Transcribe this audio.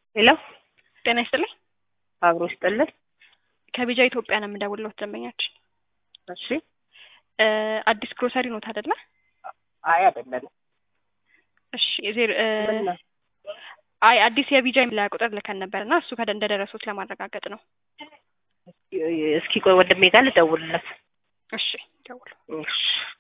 ሄሎ ጤና ይስጥልኝ። አብሮ ይስጥልኝ። ከቢጃ ኢትዮጵያ ነው የምደውልልዎት ደንበኛችን። እሺ። አዲስ ግሮሰሪ ኖት አይደለ? አይ አይደለም። እሺ ምን ነው? አይ አዲስ የቢጃ የሚላ ቁጥር ልከን ነበርና እሱ እንደደረሱት ለማረጋገጥ ነው። እስኪ ቆይ ወንድሜ ጋር ልደውልለት። እሺ ደውሉ። እሺ